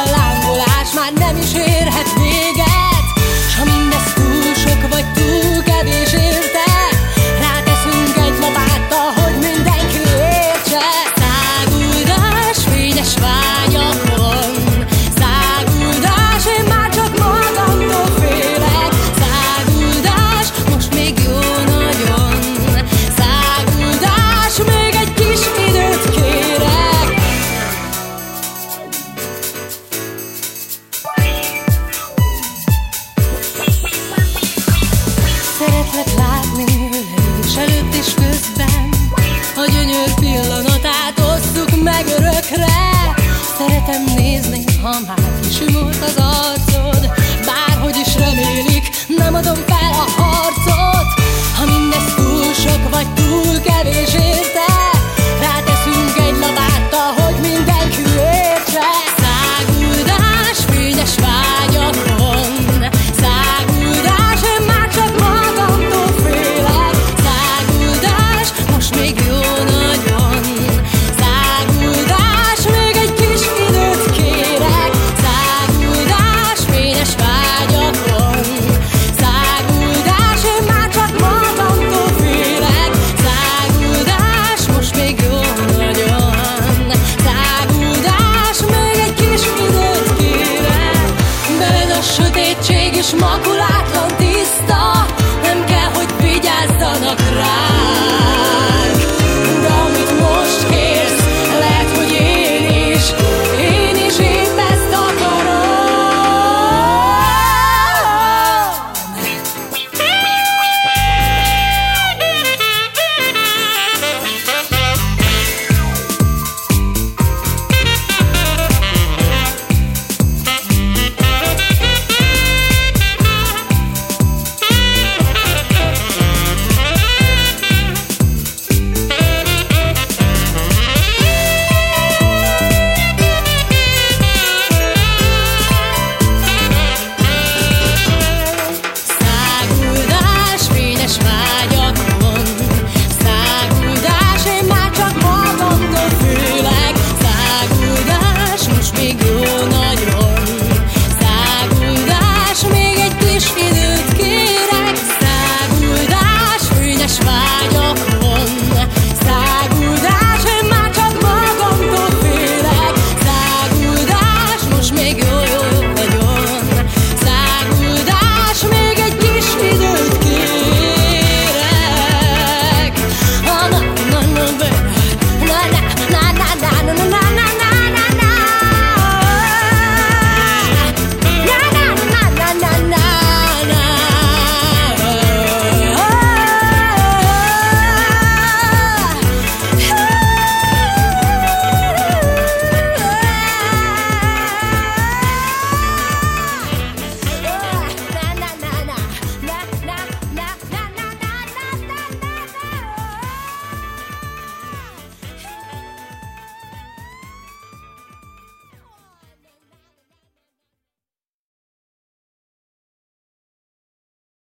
fellángolás már nem is érhet véget, s ha mindez túl sok vagy túl kevés érte, ráteszünk egy lapáttal, hogy mindenki értse. Száguldás, fényes vágyakon, száguldás, én már csak magamtól félek. Száguldás, most még jó nagyon, száguldás, még egy kis időt kérek. Szeretlek látni ölelés előtt és közben, a gyönyör pillanatát osszuk meg örökre. Szeretem nézni, ha már kisimult az arcod, bárhogy is remélik, nem adom fel a harcot. Ha mindez túl sok vagy túl kevés érte, ráteszünk egy lapáttal, hogy mindenki értse. Száguldás, fényes vágyakon, száguldás, én már csak magamtól félek. Száguldás, most még jó nagyon, száguldás, még egy kis időt kérek. Száguldás, fényes vágyakon, száguldás, én már csak magamtól félek. Száguldás, most még jó nagyon, száguldás, még egy kis időt kérek. Beled a sötétség és makulás,